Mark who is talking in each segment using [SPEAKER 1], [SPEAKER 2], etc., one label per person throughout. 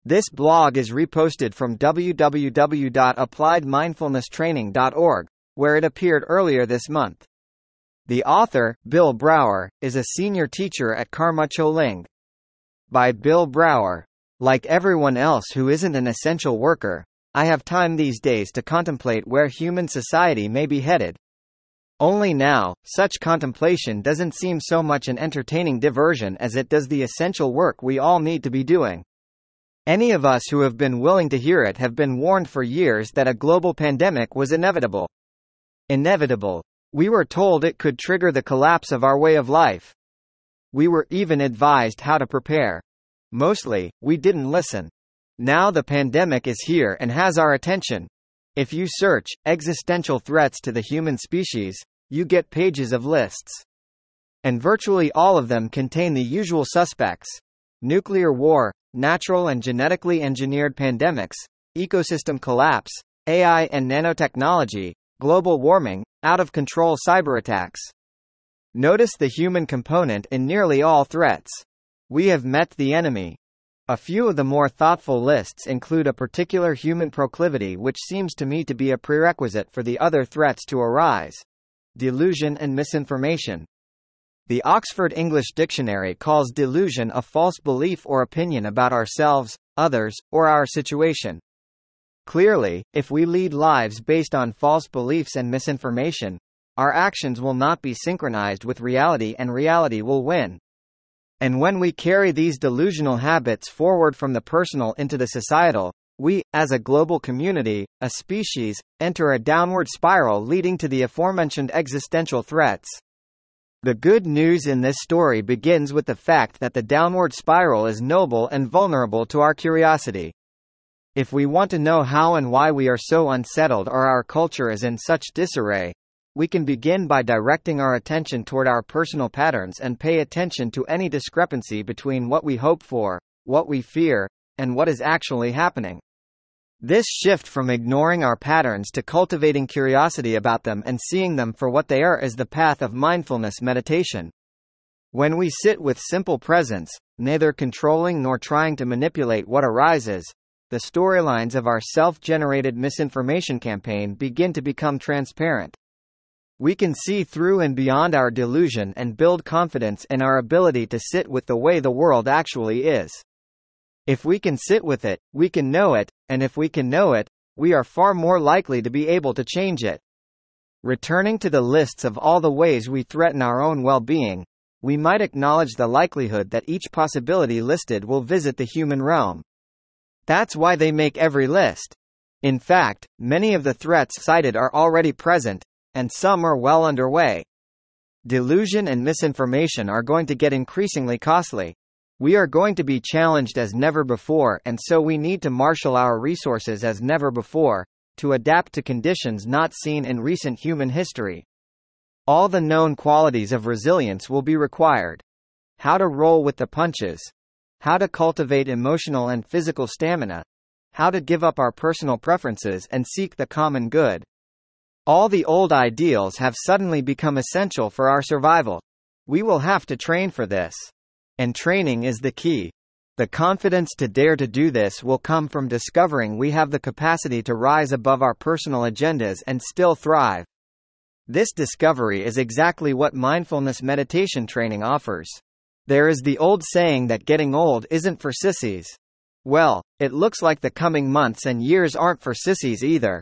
[SPEAKER 1] This blog is reposted from www.appliedmindfulnesstraining.org, where it appeared earlier this month. The author, Bill Brower, is a senior teacher at Karma Choling. By Bill Brower. Like everyone else who isn't an essential worker, I have time these days to contemplate where human society may be headed. Only now, such contemplation doesn't seem so much an entertaining diversion as it does the essential work we all need to be doing. Any of us who have been willing to hear it have been warned for years that a global pandemic was inevitable. Inevitable. We were told it could trigger the collapse of our way of life. We were even advised how to prepare. Mostly, we didn't listen. Now the pandemic is here and has our attention. If you search existential threats to the human species, you get pages of lists. And virtually all of them contain the usual suspects: nuclear war, natural and genetically engineered pandemics, ecosystem collapse, AI and nanotechnology, global warming, out-of-control cyberattacks. Notice the human component in nearly all threats. We have met the enemy. A few of the more thoughtful lists include a particular human proclivity which seems to me to be a prerequisite for the other threats to arise: delusion and misinformation. The Oxford English Dictionary calls delusion a false belief or opinion about ourselves, others, or our situation. Clearly, if we lead lives based on false beliefs and misinformation, our actions will not be synchronized with reality and reality will win. And when we carry these delusional habits forward from the personal into the societal, we, as a global community, a species, enter a downward spiral leading to the aforementioned existential threats. The good news in this story begins with the fact that the downward spiral is noble and vulnerable to our curiosity. If we want to know how and why we are so unsettled or our culture is in such disarray, we can begin by directing our attention toward our personal patterns and pay attention to any discrepancy between what we hope for, what we fear, and what is actually happening. This shift from ignoring our patterns to cultivating curiosity about them and seeing them for what they are is the path of mindfulness meditation. When we sit with simple presence, neither controlling nor trying to manipulate what arises, the storylines of our self-generated misinformation campaign begin to become transparent. We can see through and beyond our delusion and build confidence in our ability to sit with the way the world actually is. If we can sit with it, we can know it, and if we can know it, we are far more likely to be able to change it. Returning to the lists of all the ways we threaten our own well-being, we might acknowledge the likelihood that each possibility listed will visit the human realm. That's why they make every list. In fact, many of the threats cited are already present, and some are well underway. Delusion and misinformation are going to get increasingly costly. We are going to be challenged as never before, and so we need to marshal our resources as never before, to adapt to conditions not seen in recent human history. All the known qualities of resilience will be required. How to roll with the punches. How to cultivate emotional and physical stamina. How to give up our personal preferences and seek the common good. All the old ideals have suddenly become essential for our survival. We will have to train for this. And training is the key. The confidence to dare to do this will come from discovering we have the capacity to rise above our personal agendas and still thrive. This discovery is exactly what mindfulness meditation training offers. There is the old saying that getting old isn't for sissies. Well, it looks like the coming months and years aren't for sissies either.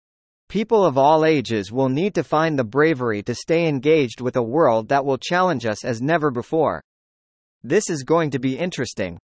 [SPEAKER 1] People of all ages will need to find the bravery to stay engaged with a world that will challenge us as never before. This is going to be interesting.